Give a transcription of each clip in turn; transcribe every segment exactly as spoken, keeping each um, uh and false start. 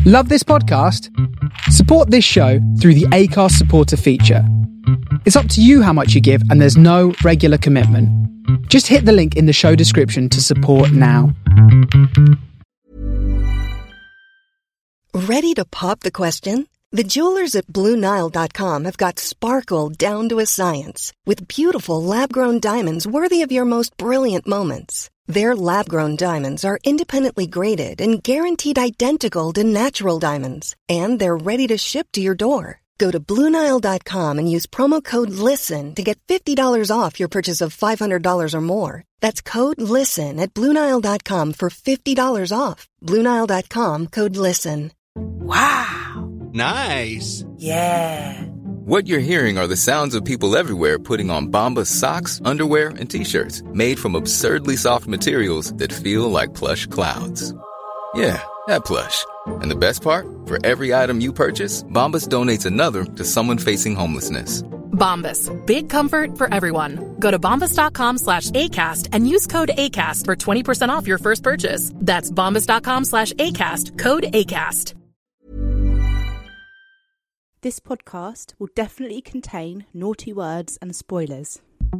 Love this podcast? Support this show through the Acast supporter feature. It's up to you how much you give, and there's no regular commitment. Just hit the link in the show description to support now. Ready to pop the question? The jewelers at Blue Nile dot com have got sparkle down to a science with beautiful lab-grown diamonds worthy of your most brilliant moments. Their lab-grown diamonds are independently graded and guaranteed identical to natural diamonds, and they're ready to ship to your door. Go to Blue Nile dot com and use promo code LISTEN to get fifty dollars off your purchase of five hundred dollars or more. That's code LISTEN at Blue Nile dot com for fifty dollars off. Blue Nile dot com, code LISTEN. Wow. Nice. Yeah. What you're hearing are the sounds of people everywhere putting on Bombas socks, underwear, and T-shirts made from absurdly soft materials that feel like plush clouds. Yeah, that plush. And the best part? For every item you purchase, Bombas donates another to someone facing homelessness. Bombas. Big comfort for everyone. Go to bombas.com slash ACAST and use code ACAST for twenty percent off your first purchase. That's bombas.com slash ACAST. Code ACAST. This podcast will definitely contain naughty words and spoilers.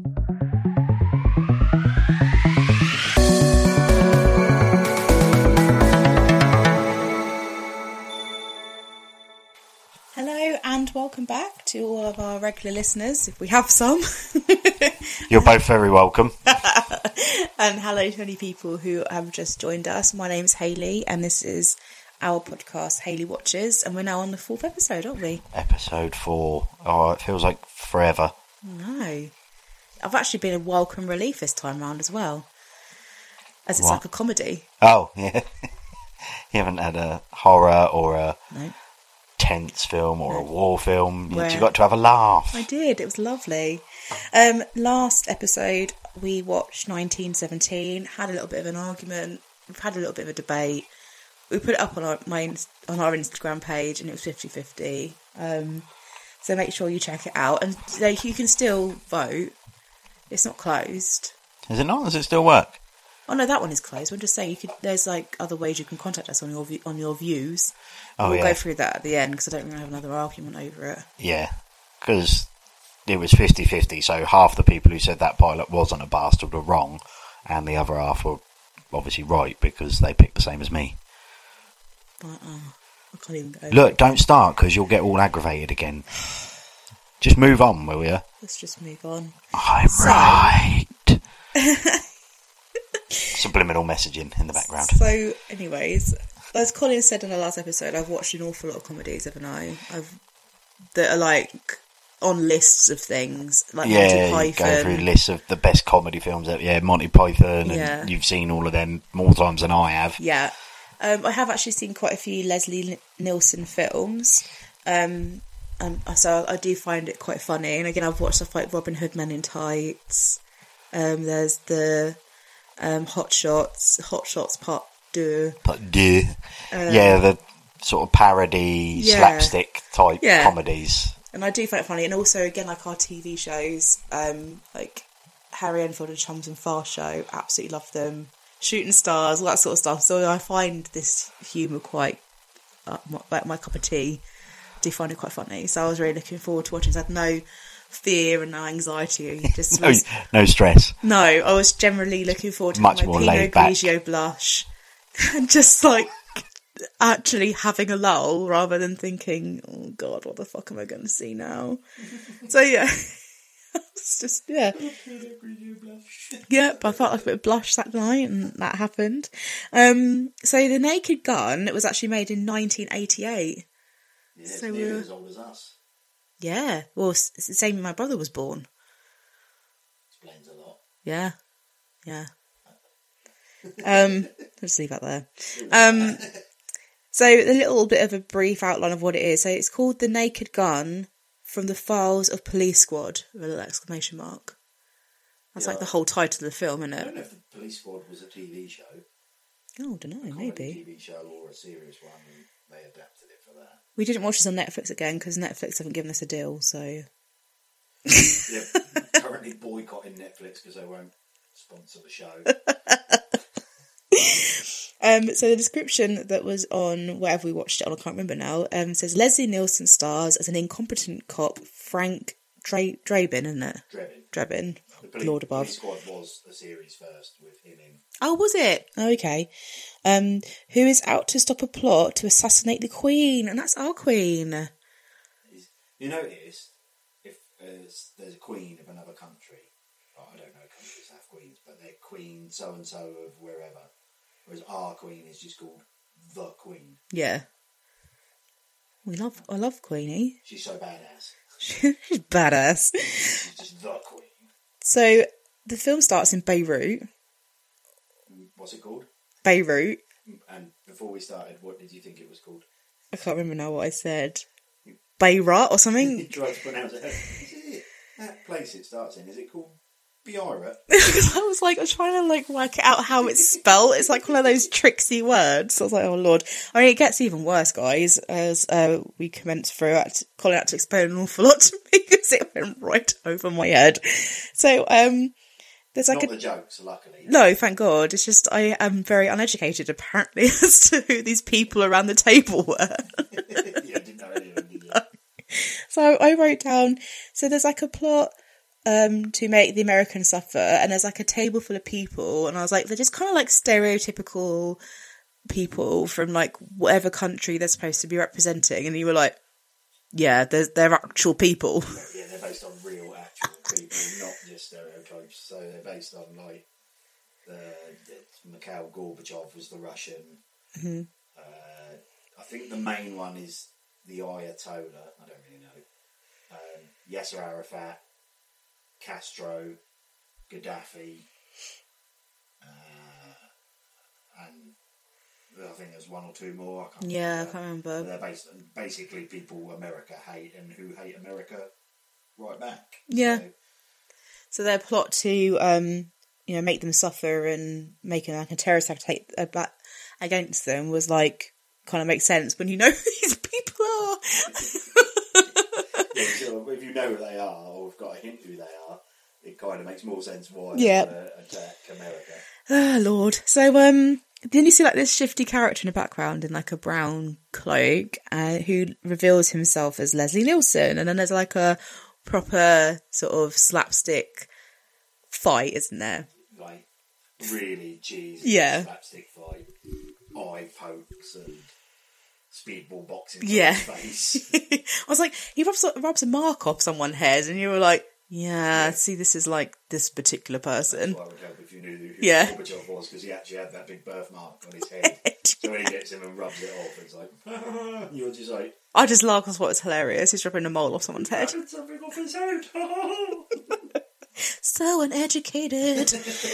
Hello and welcome back to all of our regular listeners, if we have some. You're both very welcome. And hello to any people who have just joined us. My name's Hayley and this is our podcast, Hayley Watches, and we're now on the fourth episode, aren't we? Episode four. Oh, it feels like forever. No. I've actually been a welcome relief this time round as well, as it's What? like a comedy. Oh, yeah. You haven't had a horror or a No. tense film or No. a war film. You Where- you got to have a laugh. I did. It was lovely. Um, last episode, we watched nineteen seventeen, had a little bit of an argument, we've had a little bit of a debate. We put it up on our my, on our Instagram page, and it was fifty-fifty. Um, so make sure you check it out. And like, you can still vote. It's not closed. Is it not? Does it still work? Oh no, that one is closed. I'm just saying, you could. There's like other ways you can contact us on your view- on your views. Oh, we'll yeah. go through that at the end because I don't want to have another argument over it. Yeah. Because it was fifty-fifty, so half the people who said that pilot wasn't a bastard were wrong, and the other half were obviously right because they picked the same as me. But, oh, I can't even go. Look, don't start because you'll get all aggravated again. Just move on, will you? Let's just move on. I'm So- right. Subliminal messaging in the background. So, anyways, as Colin said in the last episode, I've watched an awful lot of comedies, haven't I? I've that are like on lists of things, like Yeah, Monty you go Python. through lists of the best comedy films. That, yeah, Monty Python, and Yeah. you've seen all of them more times than I have. Yeah, um, I have actually seen quite a few Leslie Nielsen films. Um, um, so I do find it quite funny. And again, I've watched stuff like Robin Hood Men in Tights. Um, there's the um, Hot Shots, Hot Shots Part Two. But duh. yeah, the sort of parody, yeah. slapstick type Yeah. comedies. And I do find it funny. And also, again, like our T V shows, um, like Harry Enfield and Chums and Fast Show, absolutely love them. Shooting Stars, all that sort of stuff. So I find this humour quite, uh, my, like my cup of tea. I do find it quite funny. So I was really looking forward to watching it. I had no fear and no anxiety. Just No, was, no stress. no, I was generally looking forward to Much having my more Pinot laid back. Grigio blush. And just like actually having a lull rather than thinking, oh God, what the fuck am I going to see now? So yeah, it's just, yeah. Yep, I felt like a bit of blush that night and that happened. Um, so The Naked Gun, it was actually made in nineteen eighty-eight. Yeah, So nearly we're- as old as us. Yeah, well, it's it's the same when my brother was born. Explains a lot. Yeah, yeah. Um, let's leave that there. Um, so a little bit of a brief outline of what it is. So it's called The Naked Gun from the Files of Police Squad, with a little exclamation mark. That's Yeah. like the whole title of the film, isn't I don't it? know if the Police Squad was a T V show. Oh, I don't know, Comedy maybe. T V show or a serious one, and they adapted it for that. We didn't watch this on Netflix again because Netflix haven't given us a deal, so... Yep, currently boycotting Netflix because they won't sponsor the show. Um, so the description that was on wherever we watched it on, I can't remember now, um, says Leslie Nielsen stars as an incompetent cop, Frank Dre- Drabin, isn't it? Drebin. Drebin. The police, Lord above. Police Squad was the series first with him in. Oh, was it? Oh, okay. Um, who is out to stop a plot to assassinate the Queen, and that's our Queen. You notice if there's, there's a queen of another country, well, I don't know countries have queens, but they're Queen so and so of wherever, whereas our Queen is just called the Queen. Yeah. We love, I love Queenie. She's so badass. She's badass. She's just the Queen. So the film starts in Beirut. What's it called? Beirut. And before we started, what did you think it was called? I can't remember now what I said. Beirut or something? You tried to pronounce it. Is it that place it starts in? Is it called Beirut? I was like, I was trying to like work out how it's spelled. It's like one of those tricksy words. I was like, oh lord. I mean, it gets even worse, guys, as uh, we commence through. At Colin had to explain an awful lot to me because it went right over my head. So, um, there's like Not a the jokes, luckily. no, thank God. It's just I am very uneducated apparently as to who these people around the table were. Yeah, I didn't know any of them, did you? So I wrote down, so there's like a plot um, to make the Americans suffer, and there's like a table full of people, and I was like, they're just kind of like stereotypical people from like whatever country they're supposed to be representing, and you were like, yeah, they're, they're actual people. Yeah, they're based on real actual people, not just stereotypes. So they're based on like, the, the Mikhail Gorbachev was the Russian. Mm-hmm. Uh, I think the main one is the Ayatollah, I don't really know, um, Yasser Arafat, Castro, Gaddafi, uh, and I think there's one or two more. I can't Yeah, remember. I can't remember. They're based on basically people America hate and who hate America right back. Yeah. So, So their plot to, um, you know, make them suffer and make like a terrorist attack uh, back against them was like, kind of makes sense when you know who these people are. yeah, so if you know who they are, or have got a hint who they are, it kind of makes more sense why Yeah. they want to attack America. Ah, Lord. So, um, then you see like this shifty character in the background in like a brown cloak, uh, who reveals himself as Leslie Nielsen, and then there's like a proper sort of slapstick fight, isn't there? Like, really cheesy Yeah. slapstick fight, eye pokes and speedball boxing Yeah. to his face. I was like, he rubs, rubs a mark off someone's head, and you were like, yeah, see, this is like this particular person. That's why I would help if you knew who Yeah. Gorbachev was, because he actually had that big birthmark on his head. So when he gets him and rubs it off, it's like, you're just like, I just laughed because what was hilarious. He's rubbing a mole off someone's head. "Had something off his head. So uneducated.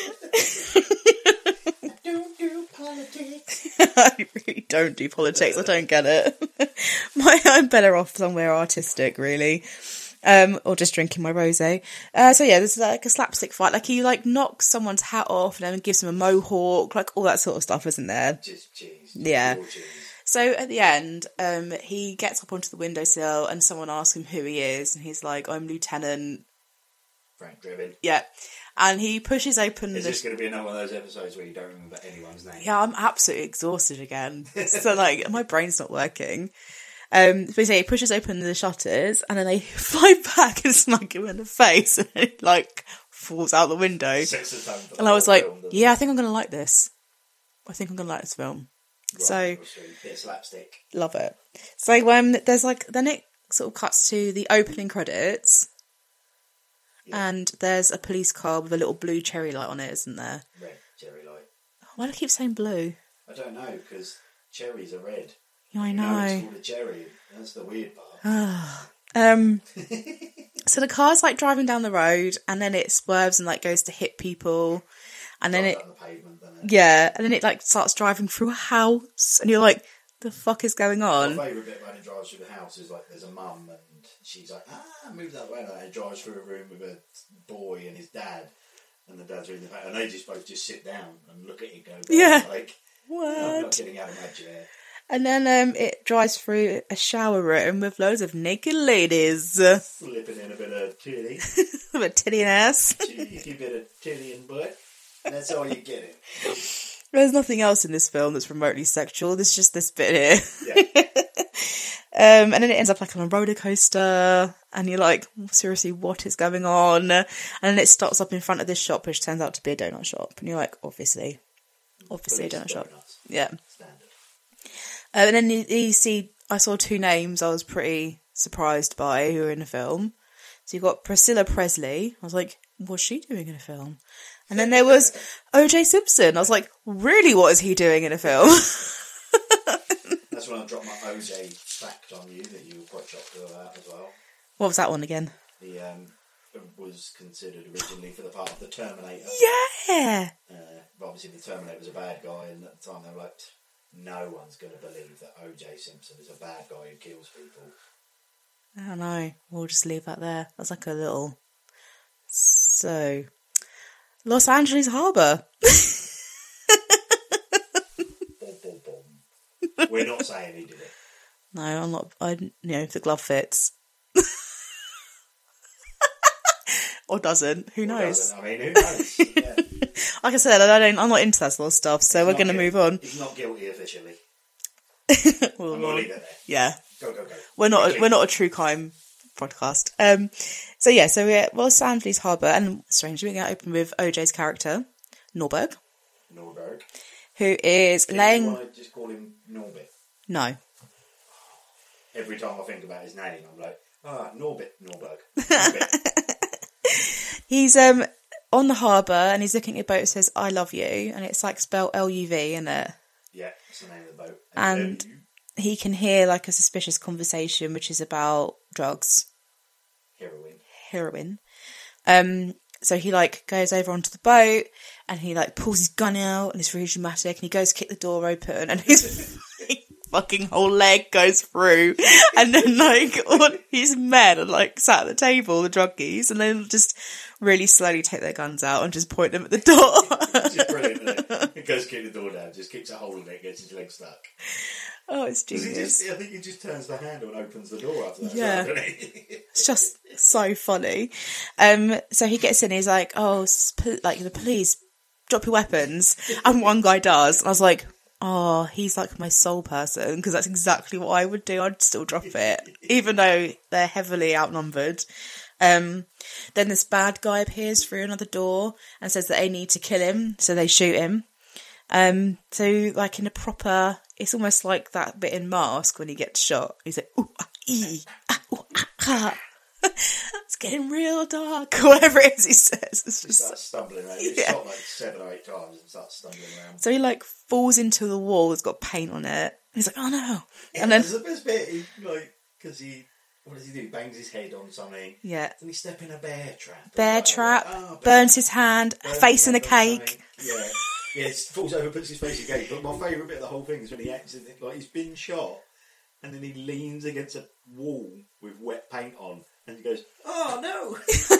Don't do politics. I really don't do politics. I don't get it. My, I'm better off somewhere artistic, really. Um, or just drinking my rosé. Uh, so yeah, there's like a slapstick fight. Like he like knocks someone's hat off and then gives him a mohawk, like all that sort of stuff, isn't there? Just cheese. Yeah. Pure cheese. So at the end, um, he gets up onto the windowsill and someone asks him who he is, and he's like, "I'm Lieutenant." Frank Drebin. Yeah, and he pushes open. Is the this going to be another one of those episodes where you don't remember anyone's name? Yeah, I'm absolutely exhausted again. So, like, my brain's not working. Um, but he pushes open the shutters, and then they fly back and smack him in the face, and it, like, falls out the window. Sets the tone for the And I was whole like, film, doesn't yeah, I think I'm going to like this. I think I'm going to like this film. it? So, Right, bit of slapstick. love it. So, um, there's, like, then it sort of cuts to the opening credits, Yeah. and there's a police car with a little blue cherry light on it, isn't there? Red cherry light. Why do I keep saying blue? I don't know, because cherries are red. Yeah, I You know know. it's called a cherry. That's the weird part. Um, so the car's like driving down the road, and then it swerves and like goes to hit people, and then it, Drives on the pavement, doesn't it? yeah, and then it like starts driving through a house, and you're like, the fuck is going on? My favourite bit when it drives through the house is like there's a mum and she's like, ah, move that way. And it drives through a room with a boy and his dad, and the dad's reading the paper, and they just both just sit down and look at it and go, Yeah. like, I'm not What? getting out of my chair. And then um, it drives through a shower room with loads of naked ladies, Flipping in a bit of titty, with a titty and ass. cheeky bit of titty and butt. And that's all you get it. There's nothing else in this film that's remotely sexual. There's just this bit here. Yeah. Um, and then it ends up like on a roller coaster, and you're like, seriously, what is going on? And then it starts up in front of this shop, which turns out to be a donut shop. And you're like, obviously, obviously Police a donut shop. donuts. Yeah. Standard. Uh, and then you, you see, I saw two names I was pretty surprised by who were in the film. So you've got Priscilla Presley. I was like, what's she doing in a film? And then there was O J Simpson. I was like, really, what is he doing in a film? That's when I dropped my O J fact on you that you were quite shocked about as well. What was that one again? He um, was considered originally for the part of the Terminator. Yeah! Uh, but obviously the Terminator was a bad guy, and at the time they were like, no one's going to believe that O J Simpson is a bad guy who kills people. I don't know. We'll just leave that there. That's like a little... So... Los Angeles Harbour. Boom, boom, boom. We're not saying he did it. No, I'm not... I, you know, if the glove fits. Or doesn't. Who Or knows? doesn't. I mean, who knows? Yeah. Like I said, I don't, I'm not into that sort of stuff, so He's we're not going to guilty. move on. He's not guilty officially. We'll- I'm going to leave it there. yeah. Go, go, go. We're not. A, Quickly. we're not a true crime podcast. Um. So yeah. So we're at Los Angeles Harbour, and strangely, we're going to open with O J's character, Norberg, Norberg. who is Do laying. you want to just call him Norbit? No. Every time I think about his name, I'm like, ah, Norbit, Norberg. Norbit. He's um on the harbour, and he's looking at a boat that says "I love you," and it's like spelled L U V in it. Yeah, that's the name of the boat. And he can hear like a suspicious conversation, which is about drugs, Heroin. heroin. Um. So he like goes over onto the boat, and he like pulls his gun out, and it's really dramatic. And he goes to kick the door open, and his fucking whole leg goes through. And then like all his men are like sat at the table, the druggies, and they just really slowly take their guns out and just point them at the door. It's just brilliant, isn't it? He goes to kick the door down, just kicks a hole in it, gets his leg stuck. Oh, it's 'Cause he genius. just, I think he just turns the handle and opens the door after that. Yeah. Doesn't he? It's just so funny. Um, so he gets in, he's like, oh, sp- like the police, drop your weapons. And one guy does. And I was like, oh, he's like my soul person, because that's exactly what I would do. I'd still drop it, even though they're heavily outnumbered. Um, then this bad guy appears through another door and says that they need to kill him, so they shoot him. Um, so like in a proper, it's almost like that bit in Mask when he gets shot. He's like, ooh, ah, ee, ah, ooh, ah, ah. It's getting real dark, or whatever it is he says. It's He just, starts stumbling around. He's Yeah. shot like seven or eight times and starts stumbling around. so he like falls into the wall that's got paint on it. He's like, oh no. Yeah, And then, there's the best bit, he, like, because he, what does he do? He bangs his head on something. yeah, Then he step in a bear trap. bear Like, trap, oh, bear burns his hand, burns face his in a hand on cake. something. Yeah. Yeah, it falls over, puts his face in a cake. But my favourite bit of the whole thing is when he acts, like, he's been shot, and then he leans against a wall with wet paint on, and he goes, oh no!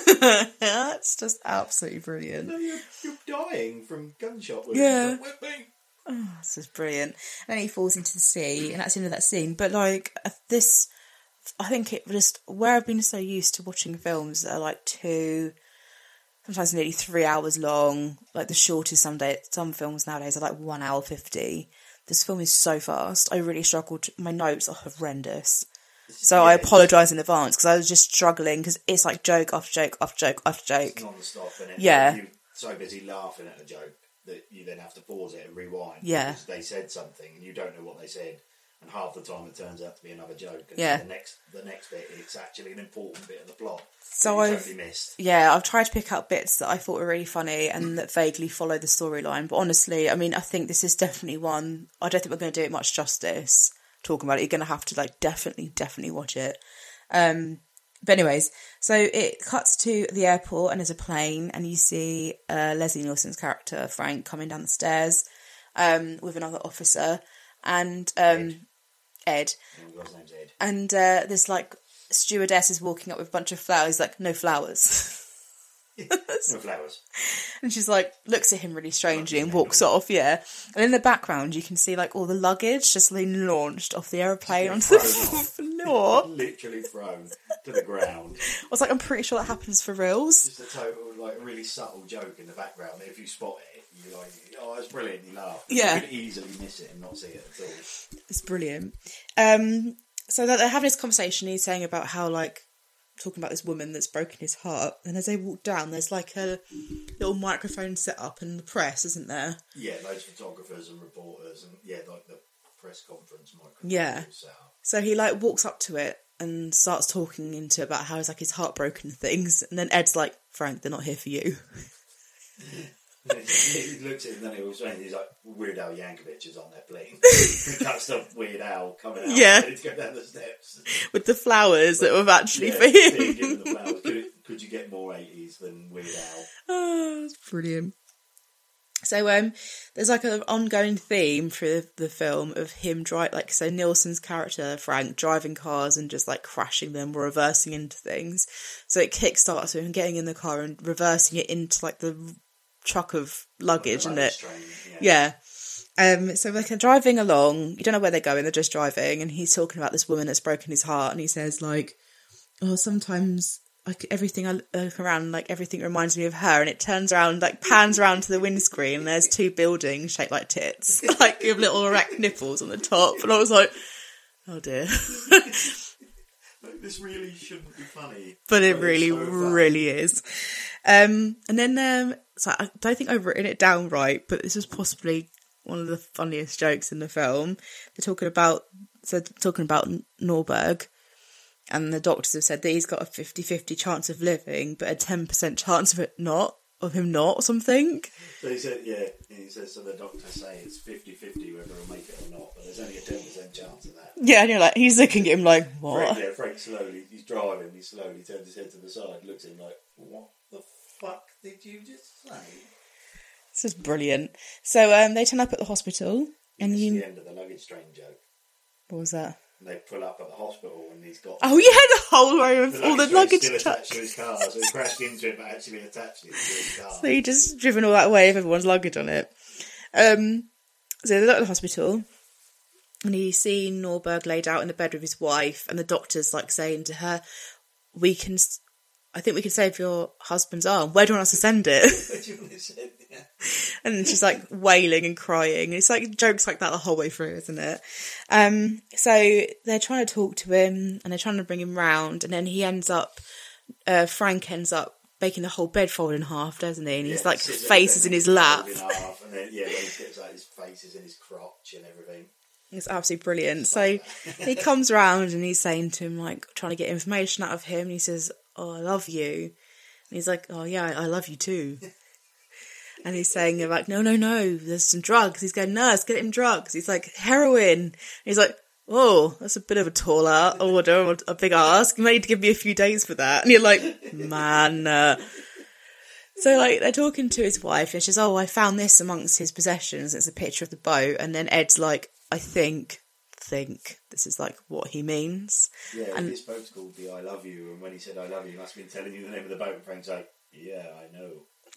It's just absolutely brilliant. No, you're, you're dying from gunshot wounds. Yeah. Like, wet paint. Oh, this is brilliant. And then he falls into the sea, and that's the end of that scene. But like uh, this, I think it just, where I've been so used to watching films that are like two, sometimes nearly three hours long. Like the shortest some day, some films nowadays are like one hour fifty. This film is so fast. I really struggled. My notes are horrendous. So I apologise in advance, because I was just struggling, because it's like joke after joke after joke after joke. It's non-stop, isn't it? Yeah. You're so busy laughing at a joke that you then have to pause it and rewind. Yeah. Because they said something and you don't know what they said, and half the time it turns out to be another joke. And Yeah. The next, the next bit, it's actually an important bit of the plot. So that you I've- totally missed. Yeah, I've tried to pick out bits that I thought were really funny and that vaguely follow the storyline. But honestly, I mean, I think this is definitely one, I don't think we're going to do it much justice talking about it. You're going to have to, like, definitely, definitely watch it. Um, but anyways, so it cuts to the airport and there's a plane, and you see uh, Leslie Nielsen's character, Frank, coming down the stairs um, with another officer, and um, Ed. Oh, God's name's Ed. And uh, there's, like, stewardess is walking up with a bunch of flowers. He's like, no flowers. No flowers. And she's like, looks at him really strangely and walks off, yeah. And in the background, you can see, like, all the luggage just being launched off the aeroplane onto the floor. Literally thrown to the ground. I was like, I'm pretty sure that happens for reals. Just a total, like, really subtle joke in the background that if you spot it, you like, oh, it's brilliant. He laughed. Yeah. You could easily miss it and not see it at all. It's brilliant. Um, so that they're having this conversation. He's saying about how, like, talking about this woman that's broken his heart. And as they walk down, there's like a little microphone set up in the press, isn't there? Yeah, loads of photographers and reporters, and yeah, like the press conference microphone. Yeah. Set up. So he like walks up to it and starts talking into about how it's like his heartbroken and things. And then Ed's like, Frank, they're not here for you. He looks at him and then he was saying, he's like, Weird Al Yankovic is on their plane. He cuts the Weird Al coming out Yeah. ready to go down the steps. With the flowers that were actually Yeah, for him. being given the flowers. Could, it, could you get more eighties than Weird Al? Oh, that's brilliant. So um, there's like an ongoing theme through the film of him drive, like so Nielsen's character Frank driving cars and just like crashing them or reversing into things. So it kickstarts him getting in the car and reversing it into like the truck of luggage, Like isn't a it? luggage train, yeah. Yeah. Um, so they're driving along. You don't know where they're going. They're just driving, and he's talking about this woman that's broken his heart, and he says like, "Oh, sometimes." Like everything I look around, like everything reminds me of her, and it turns around, like pans around to the windscreen, and there's two buildings shaped like tits, like with little erect nipples on the top, and I was like, oh dear. This really shouldn't be funny. But it it's really, so funny. really is. Um, and then, um, so I don't think I've written it down right, but this is possibly one of the funniest jokes in the film. They're talking about, so talking about Norberg. And the doctors have said that he's got a fifty-fifty chance of living, but a ten percent chance of it not, of him not, or something. So he said, yeah, he says, so the doctors say it's fifty-fifty whether he'll make it or not, but there's only a ten percent chance of that. Yeah, and you're like, he's looking at him like, what? Frank, yeah, Frank slowly, he's driving, he slowly turns his head to the side, looks at him like, what the fuck did you just say? This is brilliant. So um, they turn up at the hospital, and It's you... the end of the luggage train joke. What was that? And they pull up at the hospital and he's got... Oh, yeah, the whole row of the all the train's luggage still truck. attached to his car, so he crashed into it, but actually attached it to his car. So he just driven all that way with everyone's luggage on it. Um, so they're at the hospital, and he's seen Norberg laid out in the bed with his wife, and the doctor's like saying to her, "We can, I think we can save your husband's arm. Where do you want us to send it?" Yeah. And she's like wailing and crying. It's like jokes like that the whole way through, isn't it? Um, so they're trying to talk to him, and they're trying to bring him round, and then he ends up, uh, Frank ends up making the whole bed fold in half, doesn't he? And he's Yeah, like sits faces there in his and lap. folds in half, and then, yeah, then he gets like his faces in his crotch and everything. It's absolutely brilliant. So he comes round and he's saying to him, like, trying to get information out of him. And he says, "Oh, I love you." And he's like, "Oh, yeah, I love you too." And he's saying, like, no, no, no, there's some drugs. He's going, "Nurse, get him drugs." He's like, "Heroin." And he's like, "Oh, that's a bit of a tall order, a big ask. You might need to give me a few days for that." And you're like, man. Uh. So, like, they're talking to his wife, and she's, "Oh, I found this amongst his possessions." It's a picture of the boat. And then Ed's like, I think, think this is like what he means. Yeah, and this boat's called the I Love You, and when he said I love you, he must have been telling you the name of the boat, and Frank's like, yeah, I know.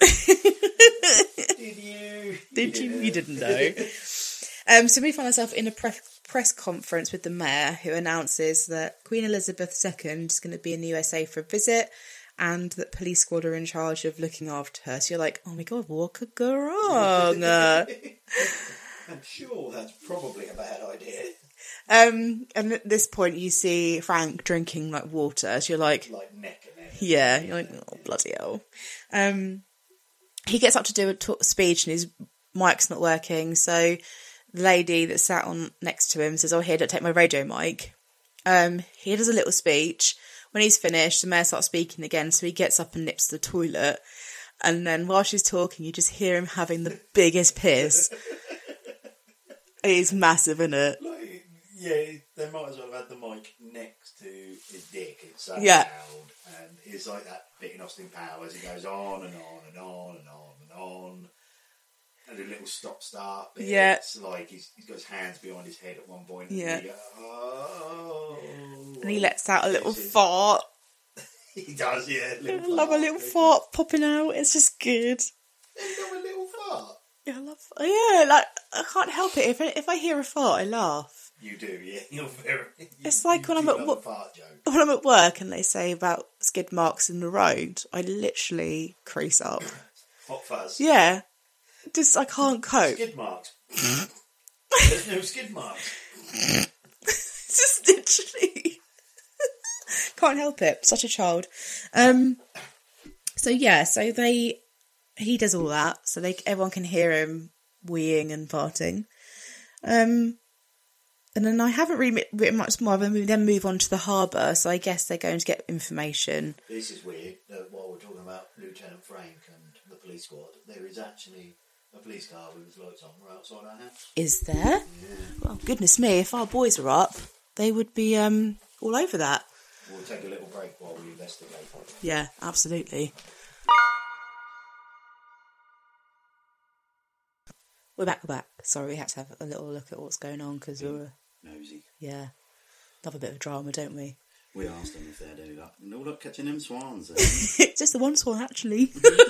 Did you? Did you? Yeah. You didn't know. um, so we find ourselves in a pre- press conference with the mayor, who announces that Queen Elizabeth the Second is going to be in the U S A for a visit, and that police squad are in charge of looking after her. So you're like, oh my god, what could go wrong? Uh, I'm sure that's probably a bad idea. um, and at this point, you see Frank drinking like water. So you're like, Like neck and neck. yeah, you're like, oh bloody hell. Um, he gets up to do a talk, speech, and his mic's not working. So the lady that sat on next to him says, "Oh, here, don't take my radio mic." Um, he does a little speech. When he's finished, the mayor starts speaking again. So he gets up and nips to the toilet. And then while she's talking, you just hear him having the biggest piss. It's massive, isn't it? Like, yeah, they might as well have had the mic next to his dick. It's so Yeah. loud, and it's like that bit in Austin Powers. It goes on and on and on and on and on. And a little stop-start bit. Yeah. It's like he's, he's got his hands behind his head at one point. Yeah. And, he goes, oh, And he lets out a little This is- fart. He does, yeah. I Little love a little fart popping out. It's just good. They love a little fart. Yeah, I love. Yeah, like I can't help it. If I, if I hear a fart, I laugh. You do, yeah. You're very. You, It's like you when I'm do at love wo- a fart joke. When I'm at work and they say about skid marks in the road, I literally crease up. Hot fuzz. Yeah, just, I can't cope. Skid marks. There's no skid marks. It's just literally... Can't help it. Such a child. Um, so, yeah, so they... He does all that, so they everyone can hear him weeing and farting. Um, and then I haven't really written much more, but we then move on to the harbour, so I guess they're going to get information. This is weird, that while we're talking about Lieutenant Frank and the police squad, there is actually a police car with lights on right outside our house. Is there? Yeah. Well, goodness me, if our boys were up, they would be um, all over that. We'll take a little break while we investigate. Yeah, absolutely. We're back, we're back. Sorry, we had to have a little look at what's going on because we were... Nosy. Yeah. Love a bit of drama, don't we? We asked them if they had any luck. No luck catching them swans. Eh? It's just the one swan, actually.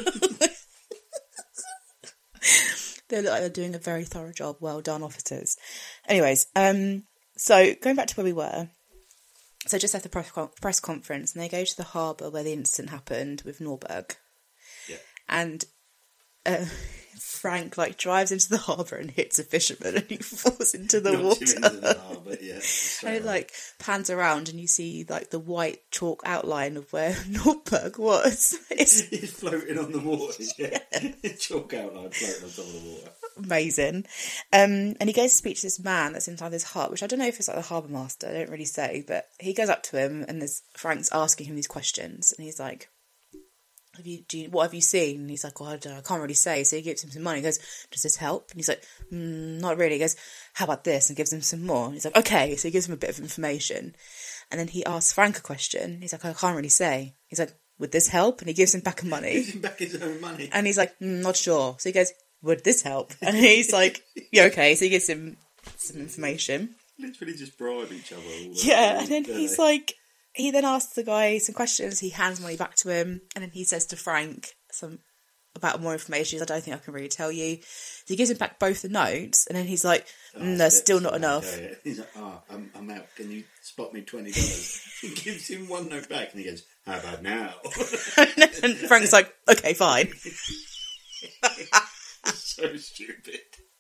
They look like they're doing a very thorough job. Well done, officers. Anyways, um, so going back to where we were. So just after the press, con- press conference, and they go to the harbour where the incident happened with Norberg. Yeah. And... Uh, Frank like drives into the harbour and hits a fisherman and he falls into the Not water. too into the harbour, yeah. And it like pans around and you see like the white chalk outline of where Norberg was. It's He's floating on the water, yeah. Chalk outline floating on top of the water. amazing. Um, and he goes to speak to this man that's inside this hut, which I don't know if it's like the harbour master, I don't really say, but he goes up to him and there's Frank's asking him these questions and he's like, Have you, do you, what have you seen? And he's like, well, I don't know, I can't really say. So he gives him some money. He goes, does this help? And he's like, mm, not really. He goes, how about this? And gives him some more. And he's like, okay. So he gives him a bit of information. And then he asks Frank a question. He's like, I can't really say. He's like, would this help? And he gives him back his money. Gives him back his own money. And he's like, mm, not sure. So he goes, would this help? And he's like, yeah, okay. So he gives him some information. Literally just bribe each other. All Yeah. And then he's like, he then asks the guy some questions. He hands money back to him, and then he says to Frank some about more information. He's like, I don't think I can really tell you. So he gives him back both the notes, and then he's like, mm, "There's still not enough." Okay. He's like, "Ah, oh, I'm, I'm out. Can you spot me twenty dollars?" He gives him one note back, and he goes, "How about now?" And Frank's like, "Okay, fine." So stupid.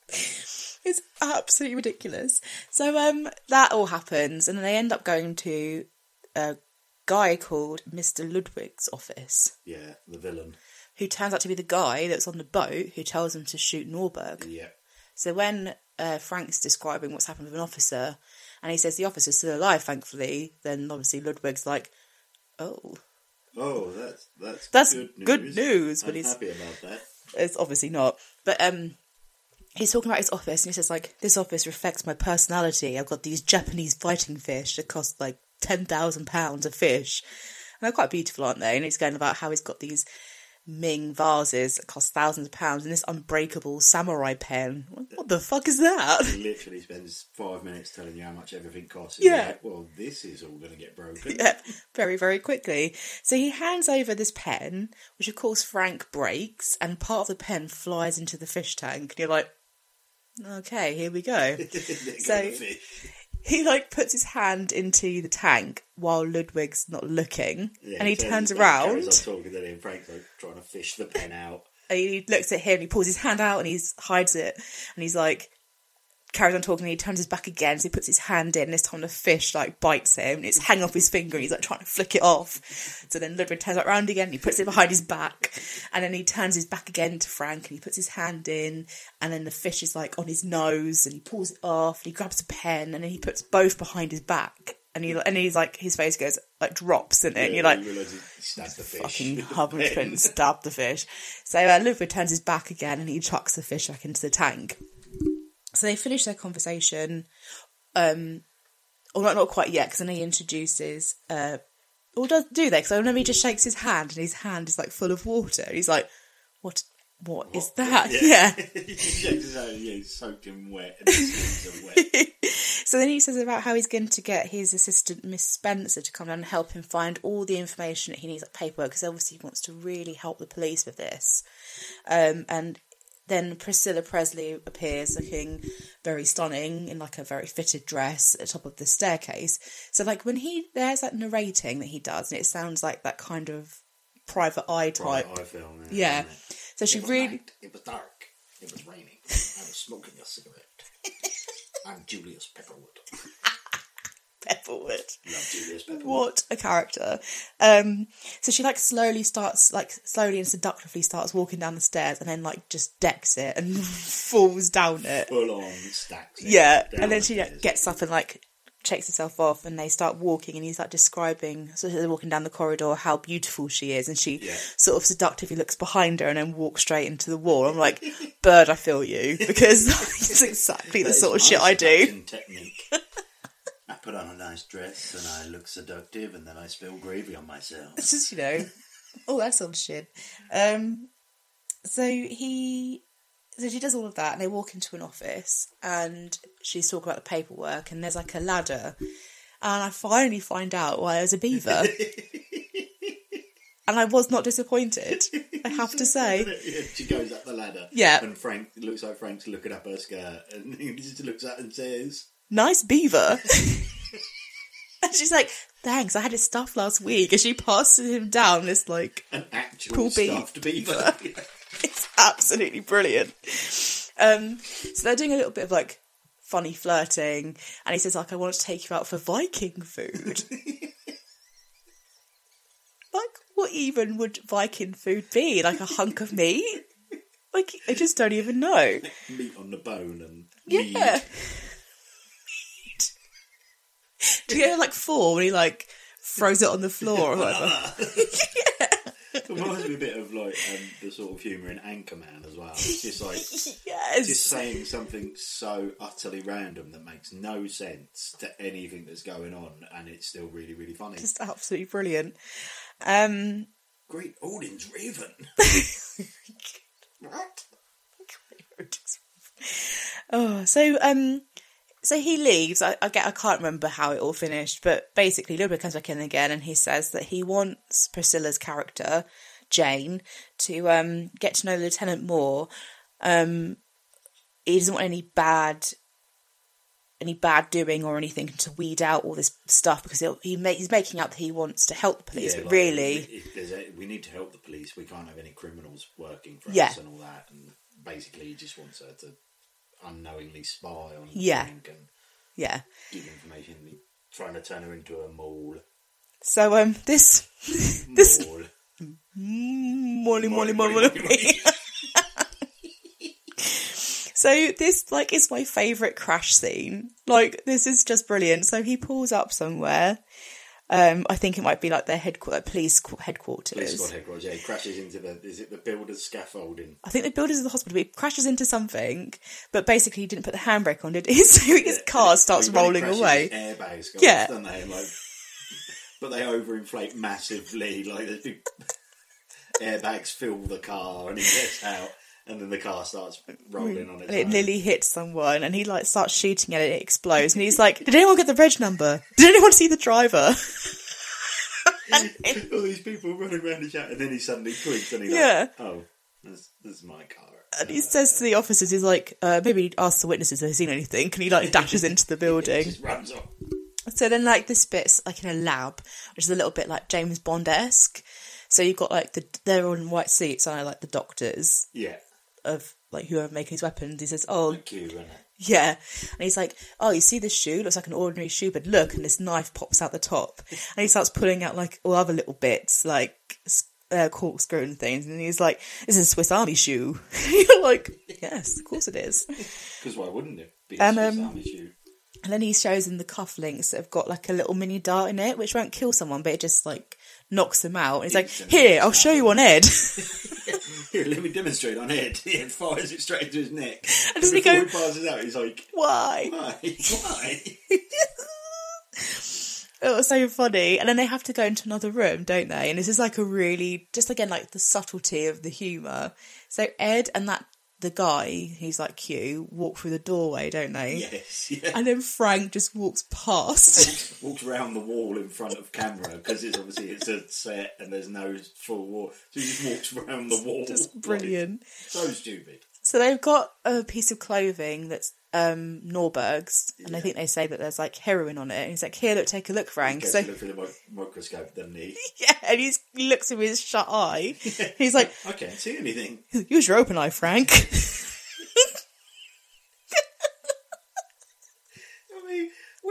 It's absolutely ridiculous. So um, that all happens, and then they end up going to a guy called Mister Ludwig's office. Yeah, the villain. Who turns out to be the guy that's on the boat who tells him to shoot Norberg. Yeah. So when uh, Frank's describing what's happened with an officer, and he says the officer's still alive, thankfully, then obviously Ludwig's like, oh. Oh, that's that's, That's good news. good news, but I'm he's- happy about that. It's obviously not. But um, he's talking about his office, and he says, like, this office reflects my personality. I've got these Japanese fighting fish that cost, like, ten thousand pounds a fish. And they're quite beautiful, aren't they? And he's going about how he's got these Ming vases that cost thousands of pounds and this unbreakable samurai pen. What the fuck is that? He literally spends five minutes telling you how much everything costs. Yeah. You're like, well, this is all going to get broken. Yeah, very, very quickly. So he hands over this pen, which of course Frank breaks, and part of the pen flies into the fish tank. And you're like, okay, here we go. There So- go the fish. He, like, puts his hand into the tank while Ludwig's not looking, Yeah, and he turns turns his back, around, carries on talking to him. Frank's like trying to fish the pen out. and he looks at him, and he pulls his hand out, and he hides it, and he's like, carries on talking, and he turns his back again, so he puts his hand in, and this time the fish, like, bites him, and it's hanging off his finger, and he's, like, trying to flick it off. So then Ludwig turns back around again, and he puts it behind his back, and then he turns his back again to Frank, and he puts his hand in, and then the fish is, like, on his nose, and he pulls it off, and he grabs a pen, and then he puts both behind his back, and he, and he's, like, his face goes, like, drops in it, and you're like, You realise he stabbed the fish. fucking with the hub and pen. stab the fish. So uh, Ludwig turns his back again and he chucks the fish back into the tank. So they finish their conversation. Um, or not, not quite yet, because then he introduces... Uh, or does, do they? Because I remember he just shakes his hand and his hand is like full of water. He's like, what? What, what is that? Yeah. He shakes his hand, yeah, he's soaked in wet. And his hands are wet. So then he says about how he's going to get his assistant, Miss Spencer, to come down and help him find all the information that he needs, like paperwork, because obviously he wants to really help the police with this. Um, and then Priscilla Presley appears looking very stunning in like a very fitted dress at the top of the staircase. So like when he, there's that narrating that he does, and it sounds like that kind of private eye type. Right, I film. Yeah. So she It was really... night, it was dark. It was raining. I was smoking a cigarette. I'm Julius Pepperwood. Pepperwood. Love Julius Pepperwood. What a character. Um, so she like slowly starts, like slowly and seductively starts walking down the stairs and then like just decks it and falls down it. Full on stacks it. Yeah. down And then the she stairs. gets up and like takes herself off and they start walking and he's like describing, so they're walking down the corridor, how beautiful she is, and she Yeah. sort of seductively looks behind her and then walks straight into the wall. I'm like, bird, I feel you, because it's exactly the That sort of is shit my I do. seduction technique. I put on a nice dress and I look seductive and then I spill gravy on myself. It's just, you know, all that sort of shit. Um, so he, so she does all of that and they walk into an office and she's talking about the paperwork and there's like a ladder and I finally find out why there's a beaver. And I was not disappointed, I have to say. Yeah, she goes up the ladder. Yeah. And Frank, it looks like Frank's looking up her skirt and he just looks at her and says, Nice beaver. And she's like, thanks, I had it stuffed last week. And she passes him down this like an actual cool stuffed beaver. It's absolutely brilliant. Um, so they're doing a little bit of like funny flirting, and he says like, "I want to take you out for Viking food." Like, what even would Viking food be? Like a hunk of meat? Like, I just don't even know. Meat on the bone and Yeah. mead. Do you know like four when he like throws it on the floor or whatever? It reminds me a bit of like um, the sort of humour in Anchorman as well. It's just like Yes. just saying something so utterly random that makes no sense to anything that's going on, and it's still really, really funny. Just absolutely brilliant. Um, Great Odin's Raven. what? Oh, so um, so he leaves. I, I get. I can't remember how it all finished, but basically, Ludwig comes back in again, and he says that he wants Priscilla's character, Jane, to um get to know the lieutenant more. Um, he doesn't want any bad, any bad doing or anything to weed out all this stuff because he'll, he make, he's making out that he wants to help the police, Yeah, but like, really, if there's a, we need to help the police. We can't have any criminals working for Yeah. us and all that. And basically, he just wants her to unknowingly spy on Yeah. Frank and yeah. give information, trying to turn her into a mole. So um, this this Mole. molly molly molly molly. So this like is my favourite crash scene. Like this is just brilliant. So he pulls up somewhere. Um, I think it might be like their headquarters, like police qu- headquarters. Police squad headquarters, yeah. He crashes into the, is it the builder's scaffolding? I think the builders of the hospital. He crashes into something, but basically he didn't put the handbrake on, did he? So his car starts When he rolling crashes, away. his airbags go Yeah. off, don't they? And, like, but they overinflate massively. Like there's big airbags fill the car, and he gets out, and then the car starts rolling on its And it own. nearly hits someone, and he like starts shooting at it. It explodes, and he's like, "Did anyone get the reg number? Did anyone see the driver?" All these people running around the chat, and then he suddenly twigs, and he's Yeah. like, "Oh, this, this is my car." And he says to the officers, he's like, uh, maybe ask the witnesses if they've seen anything. And he like dashes into the He building. just runs off. So then like this bit's like in a lab, which is a little bit like James Bond-esque. So you've got like the, they're all in white suits, and I like the doctors Yeah, of like whoever making these weapons. He says, oh, Q, isn't it? yeah. And he's like, oh, you see this shoe? Looks like an ordinary shoe, but look, and this knife pops out the top. And he starts pulling out like all other little bits, like uh, corkscrew and things. And he's like, this is a Swiss Army shoe. You're like, yes, of course it is. Because why wouldn't it be a And, Swiss um, Army shoe? And then he shows him the cufflinks that have got like a little mini dart in it, which won't kill someone, but it just like knocks them out. And he's like, Instantly here, I'll knocks show out. you on Ed. Here, let me demonstrate on Ed. He fires it straight into his neck. And doesn't he before go- he passes out, he's like, Why? why? Why? It was so funny. And then they have to go into another room, don't they? And this is like a really, just again, like the subtlety of the humour. So Ed and that, the guy, who's like Q, walk through the doorway, don't they? Yes, yeah. And then Frank just walks past. walks, walks around the wall in front of camera because it's obviously it's a set and there's no full wall, so he just walks around the wall. Just brilliant. Like, so stupid. So they've got a piece of clothing that's um, Norberg's, and I think they say that there's like heroin on it. And he's like, "Here, look, take a look, Frank." He goes So to look through the mi- microscope, doesn't he? yeah, and he's, he looks with his shut eye. He's like, I can't see anything. "Use your open eye, Frank."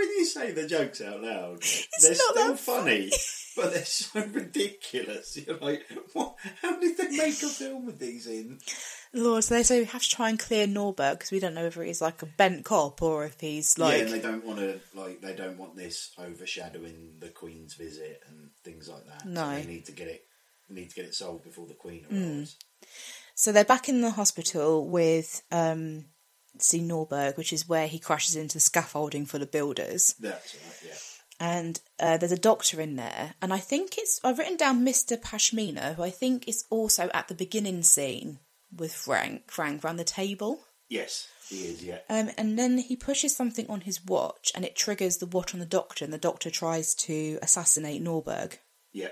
when you say the jokes out loud, It's they're not still that funny, but they're so ridiculous. You're like, what? How did they make a film with these in? Lord, so they say we have to try and clear Norberg because we don't know whether he's like a bent cop or if he's like. Yeah, and they don't want to like they don't want this overshadowing the Queen's visit and things like that. No, so they need to get it need to get it solved before the Queen arrives. Mm. So they're back in the hospital with um, see Norberg, which is where he crashes into the scaffolding for the builders. That's right, yeah. And uh, there's a doctor in there, and I think it's I've written down Mister Pashmina, who I think is also at the beginning scene with Frank, Frank around the table. Yes, he is, yeah. Um, and then he pushes something on his watch and it triggers the watch on the doctor, and the doctor tries to assassinate Norberg. Yeah.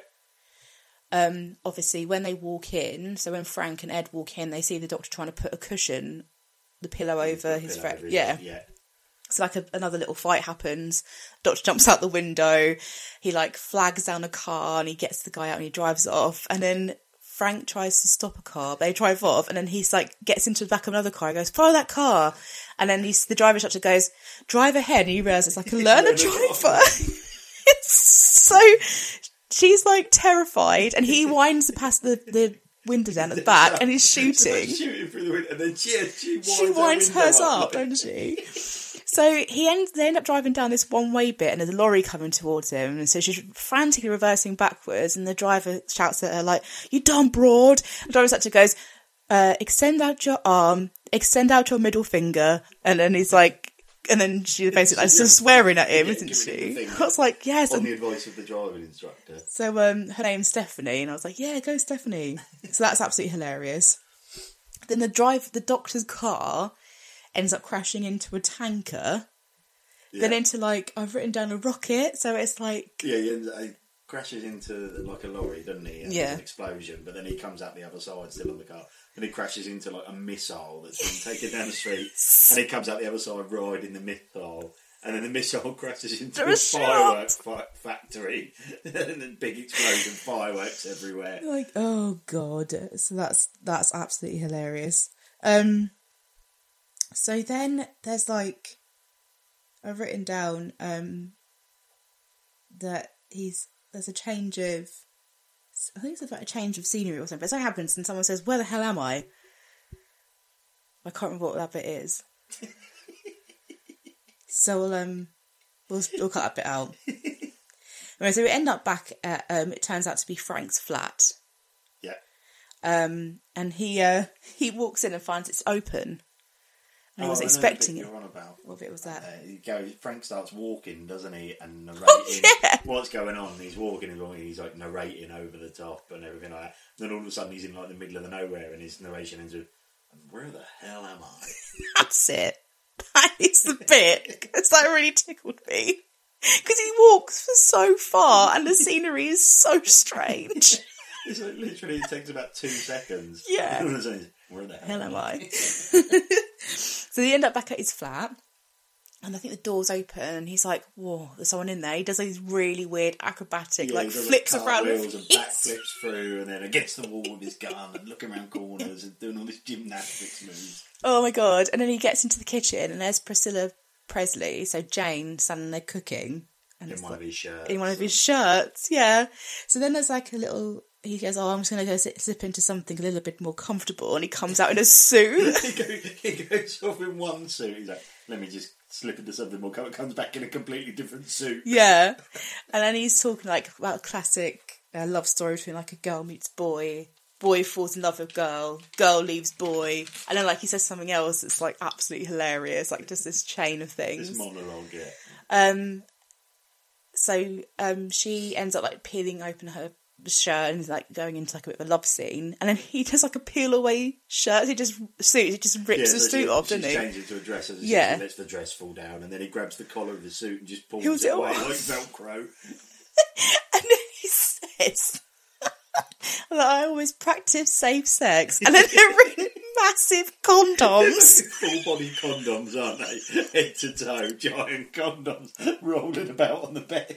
Um, obviously, when they walk in, so when Frank and Ed walk in, they see the doctor trying to put a cushion, the pillow over his pillow throat. over his Yeah. head, yeah. So like a, another little fight happens. Doctor jumps out the window. He like flags down a car and he gets the guy out and he drives off. And then Frank tries to stop a car. They drive off, and then he's like gets into the back of another car. He goes, "Follow that car," and then he's the driver instructor goes, "Drive ahead." And you realise it's like a learner driver. It's so she's like terrified, and he winds past the the window down at the back, and he's shooting. shooting through the window, and then she, she winds, she winds her hers up, up, like... doesn't she? So he ends. They end up driving down this one-way bit, and there's a lorry coming towards him, and so she's frantically reversing backwards, and the driver shouts at her like, "You dumb broad!" The driver instructor goes, uh, "Extend out your arm, extend out your middle finger," and then he's like, and then she basically like, still swearing at him, Yeah, isn't giving him she? the I was like, "Yes." On And the advice of the driving instructor. so um, her name's Stephanie, and I was like, "Yeah, go Stephanie." So that's absolutely hilarious. Then the drive, the doctor's car ends up crashing into a tanker, yeah. then into like, I've written down a rocket, so it's like... Yeah, he, ends, he crashes into like a lorry, doesn't he? And yeah. There's an explosion, but then he comes out the other side, still on the car, and he crashes into like a missile that's been taken down the street, and he comes out the other side riding the missile, and then the missile crashes into a fireworks fi- factory, and then big explosion, fireworks everywhere. Like, oh god, so that's that's absolutely hilarious. Um... So then there's like, I've written down um, that he's, there's a change of, I think it's about a change of scenery or something. But something happens and someone says, "Where the hell am I?" I can't remember what that bit is. So we'll, um, we'll, we'll cut that bit out. Anyway, so we end up back at, um, it turns out to be Frank's flat. Yeah. Um, and he, uh, he walks in and finds it's open. And he was oh, expecting it. You're on about. What bit was that? Uh, he goes, Frank starts walking, doesn't he? And narrating oh, yeah. what's going on. He's walking along and he's like narrating over the top and everything like that. Then all of a sudden he's in like the middle of the nowhere and his narration ends with, "Where the hell am I?" That's it. That is the bit. Because that really tickled me. Because he walks for so far and the scenery is so strange. It's like literally it takes about two seconds. Yeah. Where the hell, hell am am I? I? So they end up back at his flat, and I think the door's open, and he's like, "Whoa, there's someone in there." He does these really weird acrobatic, yeah, like he does, flips like, around cartwheels with and backflips through, and then against the wall with his gun, and looking around corners and doing all this gymnastics moves. Oh my god! And then he gets into the kitchen, and there's Priscilla Presley, so Jane, standing there cooking, and in one like, of his shirts. In one of his shirts, yeah. So then there's like a little. He goes, "Oh, I'm just going to go sit, slip into something a little bit more comfortable," and he comes out in a suit. he, goes, he goes off in one suit. He's like, "Let me just slip into something more comfortable." Comes back in a completely different suit. Yeah, and then he's talking like about a classic uh, love story between like a girl meets boy, boy falls in love with girl, girl leaves boy, and then like he says something else that's like absolutely hilarious, like just this chain of things. This monologue, yeah. Um. So um, she ends up like peeling open her shirt and like going into like a bit of a love scene, and then he does like a peel away shirt. He just suit. He just rips yeah, the so suit she, off, she doesn't he? Changes into a dress. As yeah, he lets the dress fall down, and then he grabs the collar of the suit and just pulls Pulls it it away off. like Velcro. And then he says, "I always practice safe sex," and then they're in massive condoms, full body condoms, aren't they? Head to toe, giant condoms rolling about on the bed.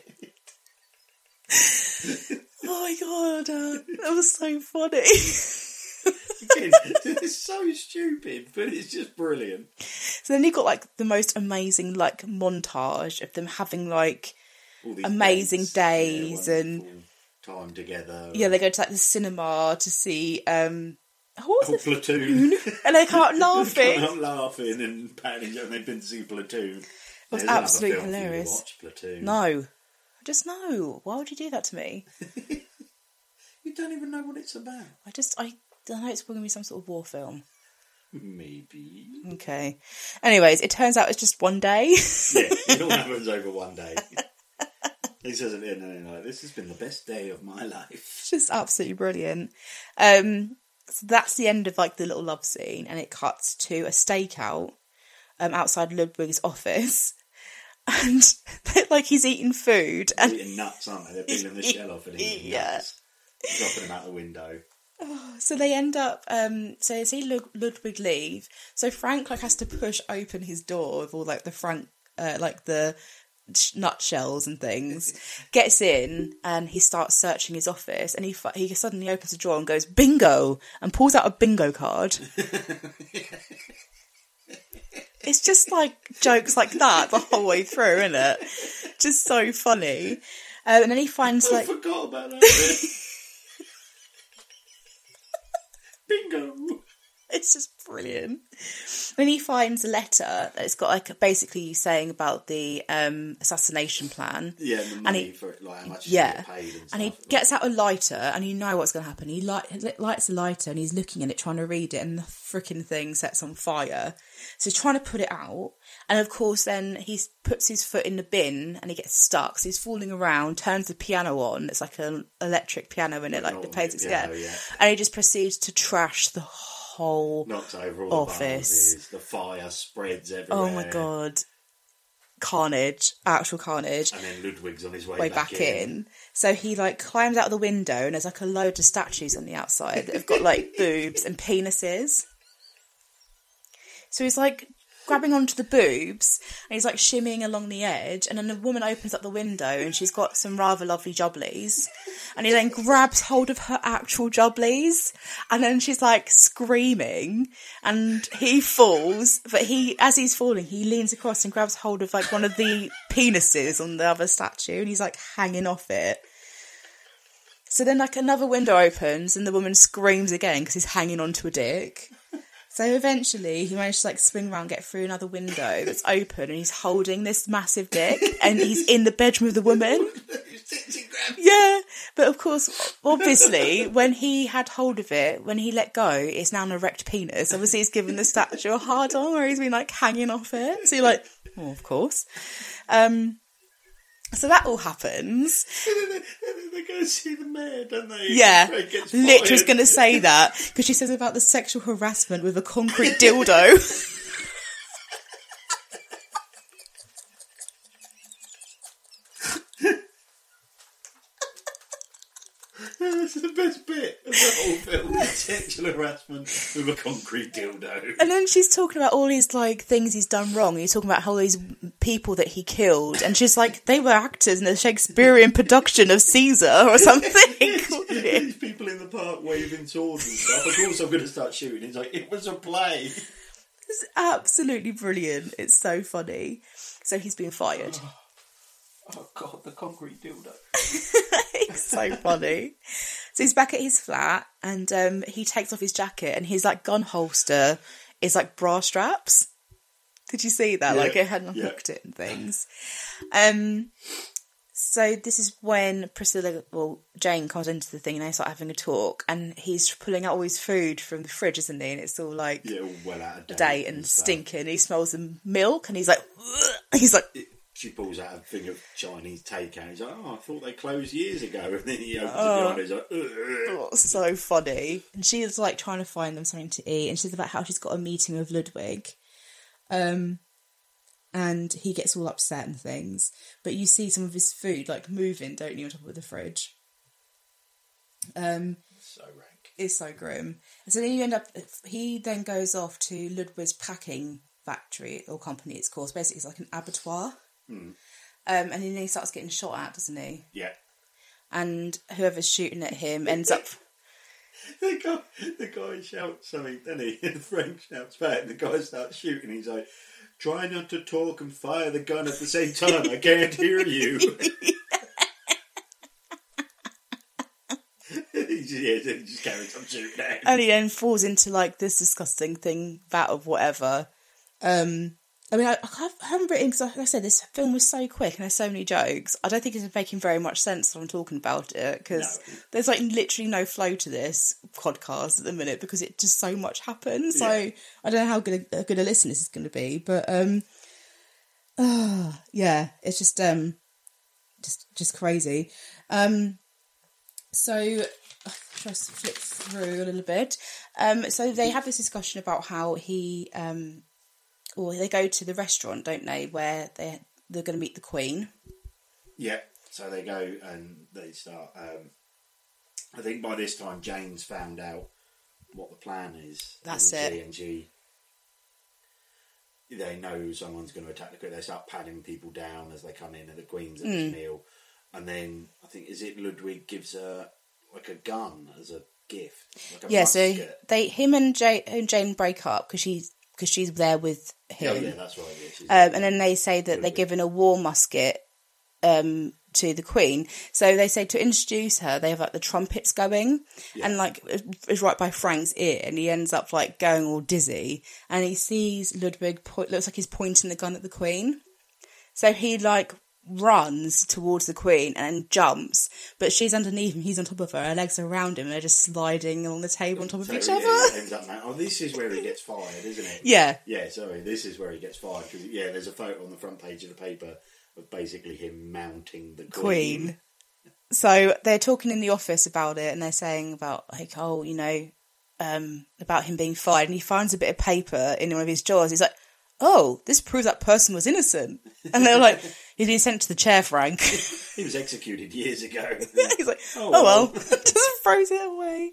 Oh my god, uh, that was so funny. Again, it's so stupid, but it's just brilliant. So then you've got like the most amazing like montage of them having like amazing days, yeah, and time together. Yeah, they go to like the cinema to see um what was oh, it? Platoon. And they come out laughing. They come out laughing and patting, and they've been to see Platoon. It was There's absolutely another film for you to hilarious. watch, Platoon. No. I just know. Why would you do that to me? You don't even know what it's about. I just I I know it's going to be some sort of war film. Maybe. Okay. Anyways, it turns out it's just one day. Yeah, it all happens over one day. He says at the end, and like, this has been the best day of my life. It's just absolutely brilliant. Um, so that's the end of like the little love scene, and it cuts to a stakeout um, outside Ludwig's office, and like he's eating food and They're eating nuts, aren't they? They're peeling the shell off and eating yeah. nuts, dropping them out the window. So they end up, um, so you see Lud- Ludwig leave. So Frank like has to push open his door with all like the front, uh, like the sh- nutshells and things. Gets in and he starts searching his office, and he fu- he suddenly opens a drawer and goes bingo and pulls out a bingo card. It's just like jokes like that the whole way through, isn't it? Just so funny. Um, and then he finds like I forgot about that bit. Bingo. It's just brilliant. Then he finds a letter that's got like basically saying about the um, assassination plan. Yeah, the and money he, for it, like how much yeah, is paid and stuff. and he gets out a lighter, and you know what's going to happen. He light, lights a lighter, and he's looking at it, trying to read it, and the freaking thing sets on fire. So he's trying to put it out, and of course, then he puts his foot in the bin, and he gets stuck. So he's falling around, turns the piano on. It's like an electric piano in it, like the plays it piano, again, yeah. and he just proceeds to trash the whole Knocks over all office. The, the fire spreads everywhere. Oh my god. Carnage. Actual carnage. And then Ludwig's on his way, Way back, back in. in. So he like climbs out of the window, and there's like a load of statues on the outside that have got like boobs and penises. So he's like grabbing onto the boobs, and he's like shimmying along the edge, and then the woman opens up the window, and she's got some rather lovely jubblies, and he then grabs hold of her actual jubblies, and then she's like screaming, and he falls, but he, as he's falling, he leans across and grabs hold of like one of the penises on the other statue, and he's like hanging off it. So then like another window opens, and the woman screams again because he's hanging onto a dick. So eventually he managed to like swing around, get through another window that's open, and he's holding this massive dick, and he's in the bedroom of the woman. Yeah, but of course, obviously, when he had hold of it, when he let go, it's now an erect penis. Obviously, he's given the statue a hard on where he's been like hanging off it. So you're like, oh, of course. Um, so that all happens. And then they, they go see the mayor, don't they? Yeah, Lich was fired. going to say that because she says about the sexual harassment with a concrete dildo. That's the best bit of the whole film. Sexual harassment with a concrete dildo. And then she's talking about all these like things he's done wrong. He's talking about all these people that he killed, and she's like, they were actors in the Shakespearean production of Caesar or something. These people in the park waving swords and stuff. Of course, I'm going to start shooting. It's like it was a play. It's absolutely brilliant. It's so funny. So he's been fired. Oh, oh God, the concrete dildo. It's so funny. So he's back at his flat, and um, he takes off his jacket, and his like gun holster is like bra straps. Did you see that? Yeah, like it hadn't hooked yeah. it and things. Um, so this is when Priscilla, well, Jane comes into the thing, and they start having a talk, and he's pulling out all his food from the fridge, isn't he? And it's all like yeah, all well out of date, date and, and stinking. He smells the milk, and he's like, ugh. He's like. She pulls out a thing of Chinese takeout. He's like, oh, I thought they closed years ago. And then he opens Oh. it behind. He's like, ugh. Oh, so funny. And she's like trying to find them something to eat, and she's about how she's got a meeting with Ludwig. Um, and he gets all upset and things. But you see some of his food like moving, don't you, on top of the fridge? Um, So rank. It's so grim. And so then you end up, he then goes off to Ludwig's packing factory or company, it's called. Basically, it's like an abattoir. Hmm. Um, and then he starts getting shot at, doesn't he? Yeah. And whoever's shooting at him ends up. The guy, the guy shouts something, doesn't he? And Frank shouts back, and the guy starts shooting. He's like, try not to talk and fire the gun at the same time. I can't hear you. he just, yeah, he just carries on shooting at him. And he then falls into like this disgusting thing, vat of whatever. Um, I mean, I, I haven't written, because like I said, this film was so quick and there's so many jokes. I don't think it's making very much sense when I'm talking about it, because no. there's like literally no flow to this podcast at the minute because it just so much happens. So yeah. I don't know how good a, good a listen this is going to be, but um, uh, yeah, it's just um, just just crazy. Um, so I'll just flip through a little bit. Um, so they have this discussion about how he um. Or they go to the restaurant, don't they, where they they're going to meet the Queen. Yeah, so they go and they start. Um, I think by this time Jane's found out what the plan is. That's and it. G and G, they know someone's going to attack the Queen. They start patting people down as they come in, and the Queen's at this Mm. meal. And then I think is it Ludwig gives her like a gun as a gift. Like a Yeah, so musket. they him and Jane, and Jane break up because she's because she's there with him. Oh, yeah, that's right. Yeah, she's Um, and then they say that they're given a war musket um, to the Queen. So they say to introduce her, they have like the trumpets going, Yeah. and like it's right by Frank's ear, and he ends up like going all dizzy, and he sees Ludwig point, looks like he's pointing the gun at the Queen. So he like runs towards the Queen and jumps, but she's underneath him, he's on top of her, her legs are around him, and they're just sliding along the table on top of So, each yeah, other. it ends up, oh, this is where he gets fired, isn't it? Yeah. Yeah, sorry, this is where he gets fired. Cause, yeah, there's a photo on the front page of the paper of basically him mounting the Queen. Queen. So they're talking in the office about it, and they're saying about, like, oh, you know, um, about him being fired, and he finds a bit of paper in one of his drawers. He's like, oh, this proves that person was innocent. And they're like, he's been sent to the chair, Frank. He was executed years ago. He's like, oh, oh well. well, just throws it away.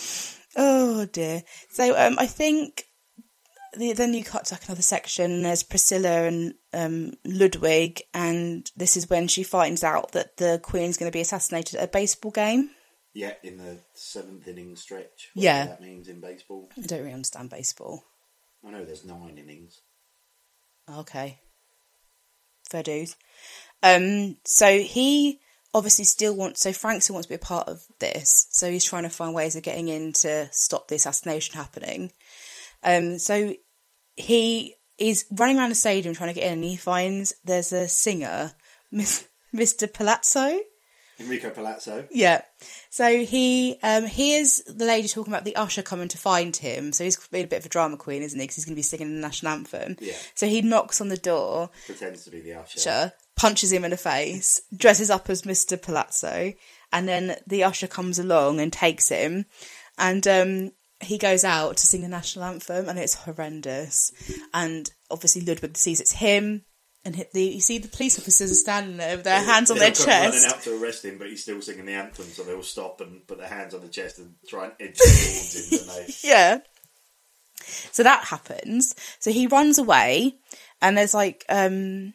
Oh dear. So um, I think the, then you cut to like another section, and there's Priscilla and um, Ludwig, and this is when she finds out that the Queen's going to be assassinated at a baseball game. Yeah, in the seventh inning stretch. Yeah. That means in baseball. I don't really understand baseball. I know there's nine innings. Okay. Fair dues. Um, so he obviously still wants, so Frank still wants to be a part of this. So he's trying to find ways of getting in to stop the assassination happening. Um, so he is running around the stadium trying to get in, and he finds there's a singer, Mister Palazzo. Enrico Palazzo. Yeah. So he um, hears the lady talking about the usher coming to find him. So he's been a bit of a drama queen, isn't he? Because he's going to be singing the national anthem. Yeah. So he knocks on the door. Pretends to be the usher. Usher, punches him in the face, dresses up as Mister Palazzo, and then the usher comes along and takes him. And um, he goes out to sing the national anthem, and it's horrendous. And obviously Ludwig sees it's him. And hit the, you see the police officers are standing there with their hands on their chest. Running out to arrest him, but he's still singing the anthem, so they all stop and put their hands on the chest and try and edge towards him, don't they? Yeah. So that happens. So he runs away, and there's like, um,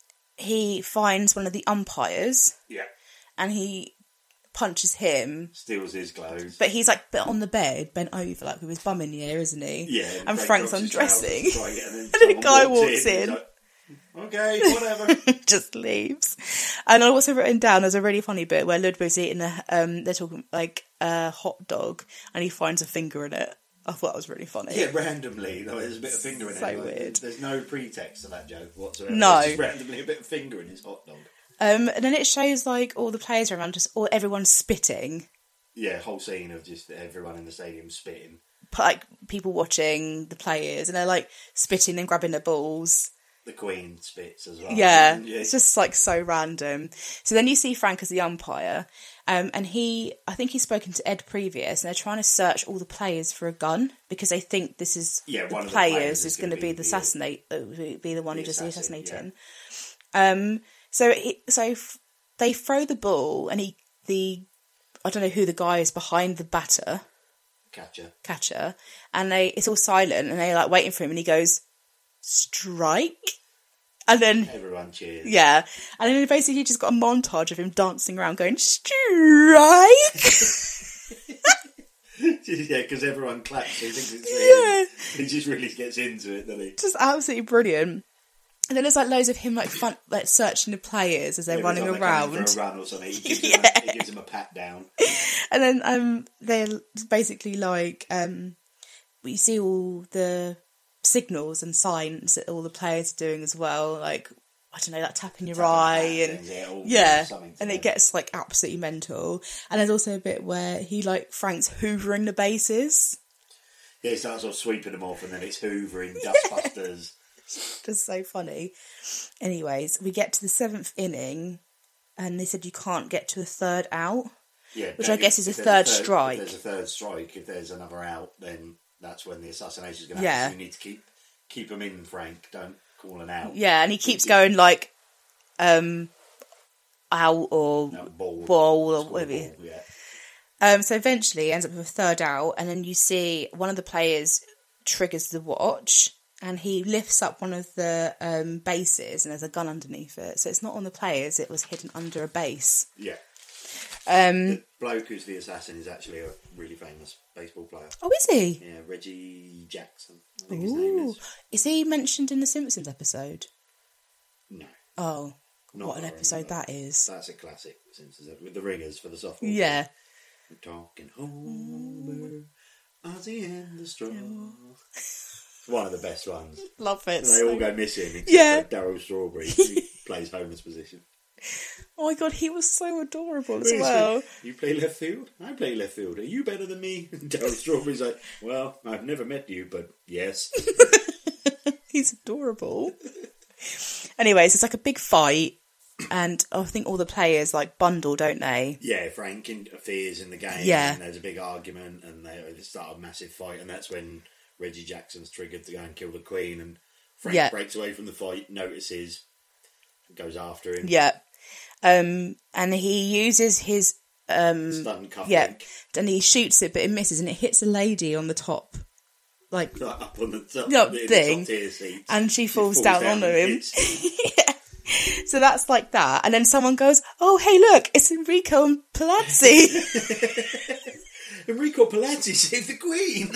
he finds one of the umpires. Yeah. And he punches him. Steals his clothes. But he's like on the bed, bent over, like with his bum in the air, isn't he? Yeah. And, and Frank's Frank undressing. Right, and then, and then a guy walks in. in. Okay, whatever. Just leaves. And I also written down, there's a really funny bit where Ludwig's eating a, um, they're talking like a hot dog, and he finds a finger in it. I thought that was really funny. Yeah, randomly, though, there's a bit of finger in So it. Like, weird. There's no pretext to that joke whatsoever. No. It's just randomly a bit of finger in his hot dog. Um, and then it shows like all the players around, just all everyone's spitting. Yeah, whole scene of just everyone in the stadium spitting. Like people watching the players, and they're like spitting and grabbing their balls. The Queen spits as well. Yeah, yeah, it's just like so random. So then you see Frank as the umpire, um, and he, I think he's spoken to Ed previous, and they're trying to search all the players for a gun because they think this is yeah, the one of players, the players is going to be the assassinate, uh, be the one the who does the assassin, assassinating. Yeah. Um, so it, so f- they throw the ball, and he the I don't know who the guy is behind the batter catcher catcher, and they it's all silent, and they're like waiting for him, and he goes, strike, and then everyone cheers. Yeah, and then basically you just got a montage of him dancing around going strike. Yeah, because everyone claps. He thinks it's yeah. him. He just really gets into it, doesn't he? Just absolutely brilliant. And then there's like loads of him like fun, like searching the players as they're Yeah, running it's like they're coming around. for a run or something. He gives, Yeah. him a, he gives him a pat down. And then um, they're basically like, um, you see all the signals and signs that all the players are doing as well. Like, I don't know, like tapping your eye and things, yeah, all yeah, something to and them. it gets like absolutely mental. And there's also a bit where he like Frank's hoovering the bases. Yeah, he starts sort of sweeping them off, and then it's hoovering, dustbusters. Just so funny. Anyways, we get to the seventh inning, and they said you can't get to a third out. Yeah, Which no, I guess if- is a if there's third strike. If there's a third strike, if there's another out, then that's when the assassination is going to Yeah. happen. You need to keep keep them in, Frank. Don't call an out. Yeah, and he keeps going like, um, out or No, ball, ball or Score whatever. ball, yeah. Um, so eventually, it ends up with a third out, and then you see one of the players triggers the watch, and he lifts up one of the um, bases, and there's a gun underneath it. So it's not on the players; it was hidden under a base. Yeah. Um, The bloke who's the assassin is actually a really famous baseball player. oh, is he? Yeah, Reggie Jackson, I think his name Ooh, is. is he mentioned in the Simpsons episode? No. Oh, Not what an that I episode remember. that is! That's a classic, Simpsons, with the ringers for the softball. Yeah. We're talking Homer, Ozzy and the Straw. One of the best ones. Love it. And they all go missing except Yeah. for Daryl Strawberry, who plays Homer's position. Oh my god, he was so adorable as Really well. sweet. You play left field? I play left field. Are you better than me? Daryl Strawberry's like, well, I've never met you, but yes. He's adorable. Anyways, it's like a big fight, and I think all the players like bundle, don't they? Yeah, Frank interferes in the game, Yeah. and there's a big argument, and they start a massive fight, and that's when Reggie Jackson's triggered to go and kill the Queen, and Frank Yeah. breaks away from the fight, notices, goes after him. Yeah. Um, and he uses his um, Stun cuff yeah, link. and he shoots it, but it misses, and it hits a lady on the top, like, Like, up on the top, No, in the thing. top tier seats. and she He falls, down, onto and him. hits- Yeah. So that's like that, and then someone goes, "Oh, hey, look, it's Enrico and Palazzi." Enrico Palazzi saved the Queen.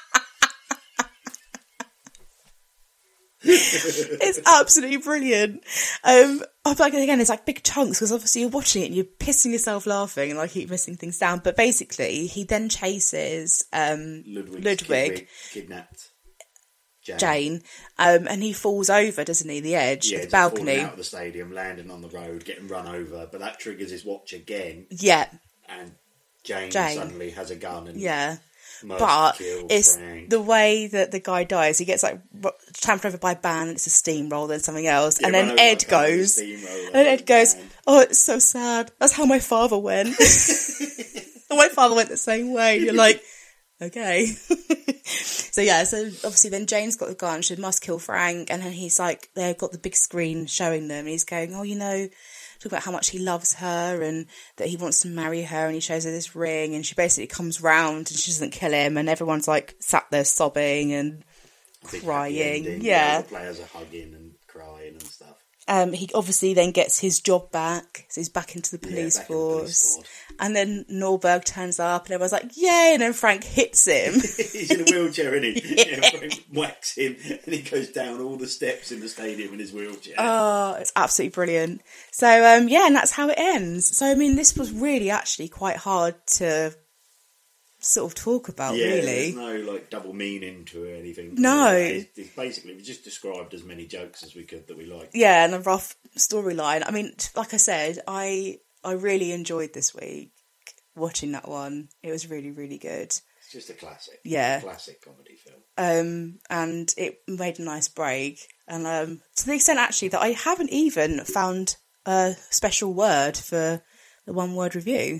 It's absolutely brilliant. Um, I feel like again, it's like big chunks because obviously you're watching it and you're pissing yourself laughing, and I keep missing things down. But basically, he then chases um, Ludwig, Ludwig, Kidwig kidnapped Jane. Jane, um, and he falls over, doesn't he? The edge Yeah, of the just falling balcony. out of the stadium, landing on the road, getting run over, but that triggers his watch again, Yeah, and Jane, Jane. suddenly has a gun and yeah. must But kill it's Frank. the way that the guy dies. He gets like ro- trampled over by a band. It's a steamroller and something else, Yeah, and run then over Ed like a car with a goes, steamroller and Ed goes, band. "Oh, it's so sad. That's how my father went." And my father went the same way. You're like, okay. So yeah, so obviously then Jane's got the gun. She must kill Frank, and then he's like, they've got the big screen showing them. And he's going, "Oh, you know." Talk about how much he loves her and that he wants to marry her, and he shows her this ring, and she basically comes round and she doesn't kill him, and everyone's like sat there sobbing and Big happy crying. ending, Yeah. all the players are hugging and crying and stuff. Um, he obviously then gets his job back, so he's back into the Yeah, police back in the police force. squad. And then Norberg turns up, and everyone's like, "Yay!" And then Frank hits him. He's in a wheelchair, isn't he? Yeah. Yeah, Frank whacks him, and he goes down all the steps in the stadium in his wheelchair. Oh, it's absolutely brilliant. So, um, yeah, and that's how it ends. So, I mean, this was really actually quite hard to sort of talk about, yeah, really. there's no like double meaning to it or anything. No. It's, it's basically we just described as many jokes as we could that we liked. Yeah, and a rough storyline. I mean, t- like I said, I I really enjoyed this week watching that one. It was really, really good. It's just a classic. Yeah. A classic comedy film. Um, and it made a nice break. And um, to the extent, actually, that I haven't even found a special word for the one-word review.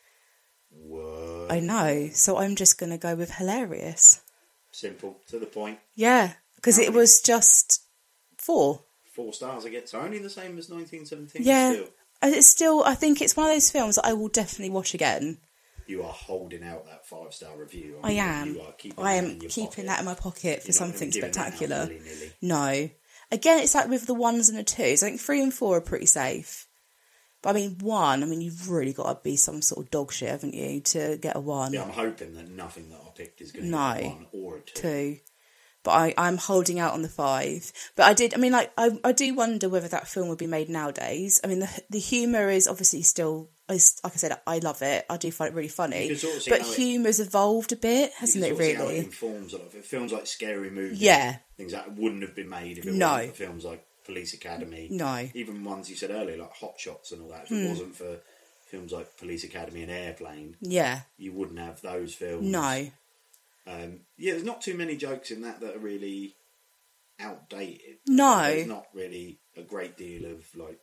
Word. I know. So I'm just going to go with hilarious. Simple, to the point. Yeah, because How it many? was just four. Four stars again. So only the same as nineteen seventeen. Yeah. Still. And it's still, I think it's one of those films that I will definitely watch again. You are holding out that five star review. I am. You are keeping I that am in your keeping pocket. that in my pocket for You're not gonna something be giving that out spectacular. willy-nilly. No. Again, it's like with the ones and the twos. I think three and four are pretty safe. But I mean, one, I mean, you've really got to be some sort of dog shit, haven't you, to get a one. Yeah, I'm hoping that nothing that I picked is going to No. be a one or a two. Two. but I, I'm holding out on the five. But I did, I mean, like, I, I do wonder whether that film would be made nowadays. I mean, the the humour is obviously still, is, like I said, I love it. I do find it really funny. sort of but it, humour's evolved a bit, hasn't it, really? How it informs a lot of it. Films like Scary Movie, yeah. things that wouldn't have been made if it no. wasn't for films like Police Academy. No. Even ones you said earlier, like Hot Shots and all that. If it mm. wasn't for films like Police Academy and Airplane, yeah, you wouldn't have those films. No. Um, yeah, there's not too many jokes in that that are really outdated. No. There's not really a great deal of, like,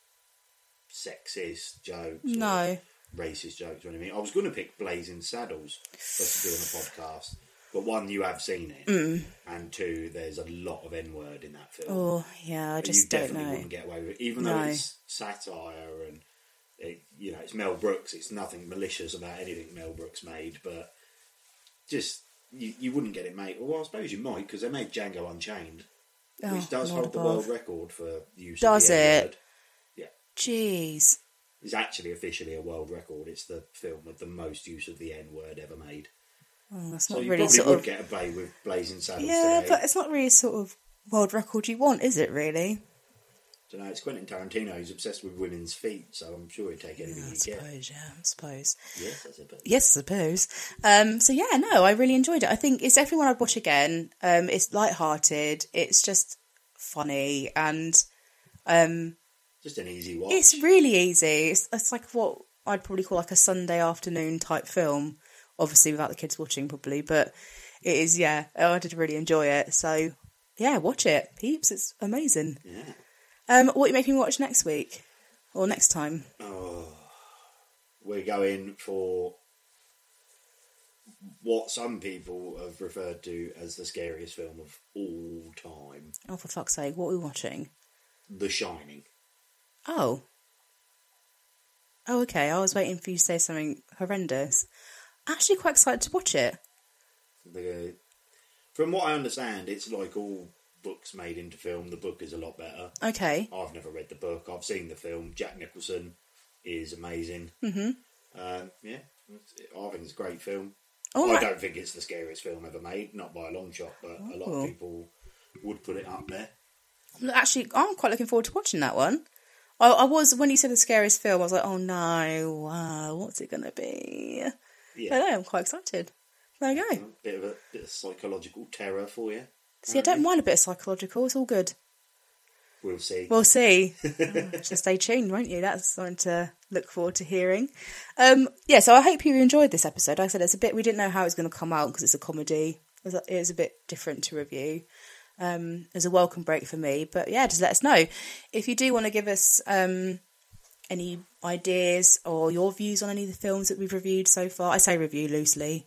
sexist jokes. No. Racist jokes or anything. I was going to pick Blazing Saddles for us to do on the podcast. But one, you have seen it. Mm. And two, there's a lot of N-word in that film. Oh, yeah, I just you don't definitely know. wouldn't get away with it. Even no. though it's satire and, it, you know, it's Mel Brooks. It's nothing malicious about anything Mel Brooks made. But just, you, you wouldn't get it made. Well, I suppose you might, because they made Django Unchained, oh, which does hold above. the world record for use does of the N-word. it? Yeah. Jeez. It's actually officially a world record. It's the film with the most use of the N-word ever made. Oh, that's so not you really probably sort would of... get away with Blazing Saddles Yeah, today. but it's not really sort of world record you want, is it, really? I don't know, it's Quentin Tarantino who's obsessed with women's feet, so I'm sure he'd take anything yeah, I he'd suppose, get. yeah, I suppose. Yes, I suppose. Yes, I suppose. Um, so, yeah, no, I really enjoyed it. I think it's definitely one I'd watch again. Um, it's light-hearted. It's just funny and... Um, just an easy watch. It's really easy. It's, it's like what I'd probably call like a Sunday afternoon type film. Obviously, without the kids watching, probably. But it is, yeah, I did really enjoy it. So, yeah, watch it. Peeps, it's amazing. Yeah. Um, what are you making me watch next week? Or next time? Oh, we're going for what some people have referred to as the scariest film of all time. Oh, for fuck's sake, what are we watching? The Shining. Oh. Oh, okay. I was waiting for you to say something horrendous. Actually quite excited to watch it. The, from what I understand, it's like all books made into film. The book is a lot better. Okay. I've never read the book. I've seen the film. Jack Nicholson is amazing. Mm-hmm. Um, yeah, I think it's a great film. Oh, I right. don't think it's the scariest film ever made, not by a long shot, but oh. a lot of people would put it up there. Actually, I'm quite looking forward to watching that one. I, I was, when you said the scariest film, I was like, oh no, wow, what's it going to be? Yeah. I know, I'm quite excited. There you go. A bit of a bit of psychological terror for you. See, I don't mind a bit of psychological, it's all good. We'll see. We'll see. Oh, just stay tuned, won't you? That's something to look forward to hearing. Um, yeah, so I hope you enjoyed this episode. Like I said, it's a bit, we didn't know how it was going to come out because it's a comedy. It was, a, it was a bit different to review. Um, it was a welcome break for me. But yeah, just let us know. If you do want to give us um, any ideas or your views on any of the films that we've reviewed so far, I say review loosely,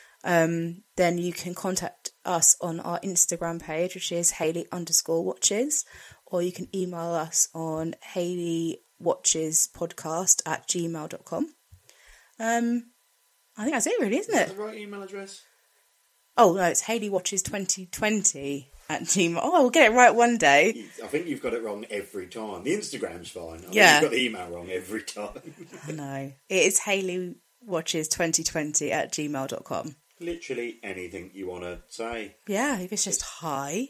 um, then you can contact us on our Instagram page, which is Hayley underscore watches, or you can email us on Hayley Watches Podcast at gmail dot com. Um, I think that's it, really, isn't Is it? that the right email address? Oh, no, it's Hayley Watches twenty twenty at Gmail. Oh, we'll get it right one day. I think you've got it wrong every time. The Instagram's fine. I Yeah. think you've got the email wrong every time. I know. It is Hayley Watches twenty twenty at gmail dot com. Literally anything you want to say. Yeah, if it's just hi.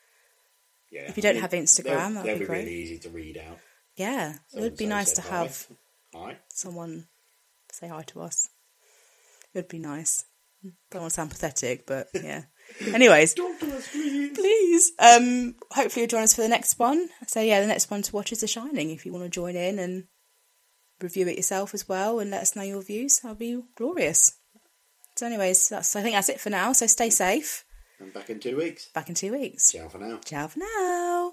Yeah. If you don't I mean, have Instagram, they'll, that'd they'll be be great. really easy to read out. Yeah, it would be So-and-so nice to said hi. have Hi. someone say hi to us. It would be nice. Don't want to sound pathetic, but yeah. Anyways, Talk to us, please. please. Um, hopefully you'll join us for the next one. So yeah, the next one to watch is The Shining. If you want to join in and review it yourself as well and let us know your views, that'll be glorious. So anyways, that's I think that's it for now. So stay safe. And back in two weeks. Back in two weeks. Ciao for now. Ciao for now.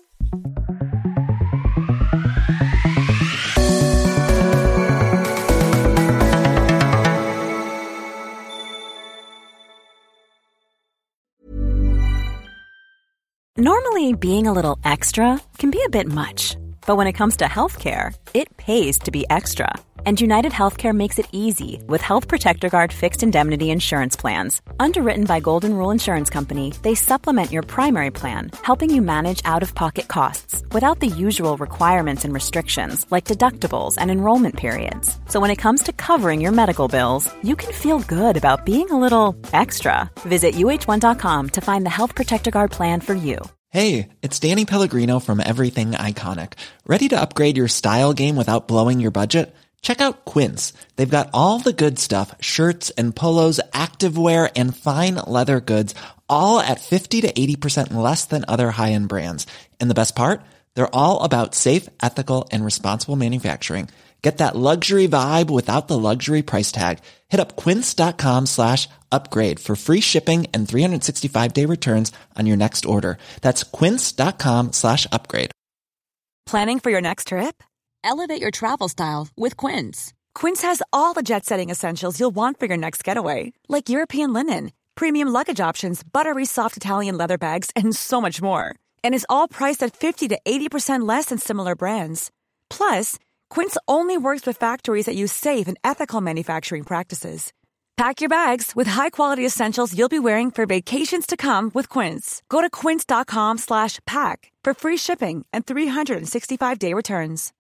Normally, being a little extra can be a bit much. But when it comes to healthcare, it pays to be extra. And United Healthcare makes it easy with Health Protector Guard fixed indemnity insurance plans. Underwritten by Golden Rule Insurance Company, they supplement your primary plan, helping you manage out-of-pocket costs without the usual requirements and restrictions like deductibles and enrollment periods. So when it comes to covering your medical bills, you can feel good about being a little extra. Visit U H one dot com to find the Health Protector Guard plan for you. Hey, it's Danny Pellegrino from Everything Iconic. Ready to upgrade your style game without blowing your budget? Check out Quince. They've got all the good stuff, shirts and polos, activewear, and fine leather goods, all at fifty to eighty percent less than other high-end brands. And the best part? They're all about safe, ethical, and responsible manufacturing. Get that luxury vibe without the luxury price tag. Hit up quince.com slash upgrade for free shipping and three sixty-five day returns on your next order. That's quince.com slash upgrade. Planning for your next trip? Elevate your travel style with Quince. Quince has all the jet-setting essentials you'll want for your next getaway, like European linen, premium luggage options, buttery soft Italian leather bags, and so much more. And is all priced at fifty to eighty percent less than similar brands. Plus, Quince only works with factories that use safe and ethical manufacturing practices. Pack your bags with high-quality essentials you'll be wearing for vacations to come with Quince. Go to quince.com slash pack for free shipping and three sixty-five day returns.